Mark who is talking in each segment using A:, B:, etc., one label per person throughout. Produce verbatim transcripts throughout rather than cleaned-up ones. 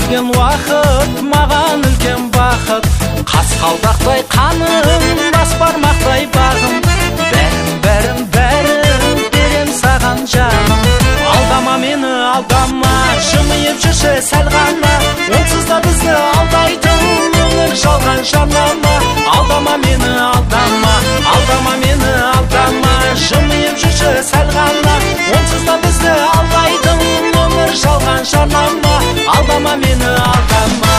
A: келген уақыт маған үлкен бақыт, қасқалдақтай қаным, бас бармақтай бағым, бәрін бәрін бәрін берем саған жаным. Алдама мені алдама, жымиып жүрші сәл ғана, онсыз да бізді алдайтын өмір жалған жарнама. Алдама мені алдама, алдама мені алдама, жымиып жүрші сәл ғана, онсыз да бізді алдайтын өмір жалған жарнама. Алдама мені алдама.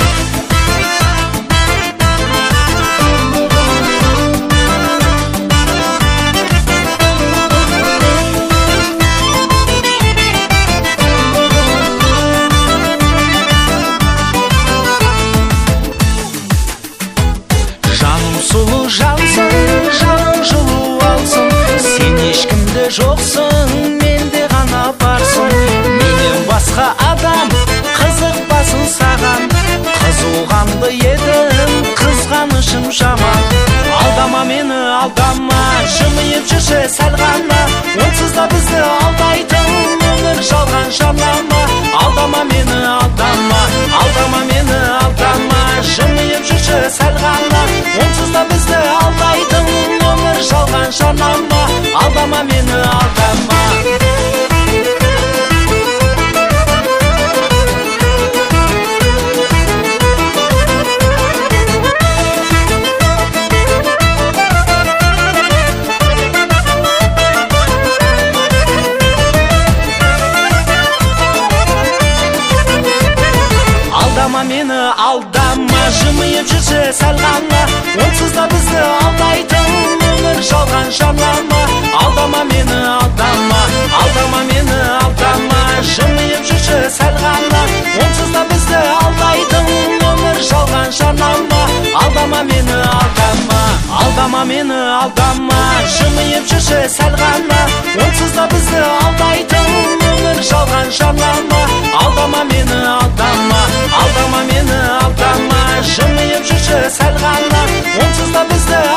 A: Сұлу жансың, жаның жылу алсын, сен ешкімді жоқсың, менде ғана барсың. Менен басқа адам қызықпасын саған, қызуғанды едің, қызғанышым жаман. Алдама мені алдама, жымиып жүрші сәл ғана, онсыз да бізді алдайтын өмір жалған жарнама. Алдама мені алдама, алдама мені алдама, жымиып жүрші сәл ғана, онсыз да бізді алдайтын өмір жалған жарнама. Алдама мені алдама. Алдама мені алдама, жымиып жүрші сәл ғана, онсыз да бізді алдайтын өмір жалған жарнама. Алдама мені алдама, алдама мені алдама, жымиып жүрші сәл ғана, онсыз да бізді алдайтын өмір жалған жарнама. Алдама мені алдама, алдама мені алдама, жымиып жүрші сәл ғана, онсыз да бізді алдайтын өмір жалған жарнама. Алдама мені алдама, алдама мені алдама, жымиып жүрші сәл ғана, онсыз да бізді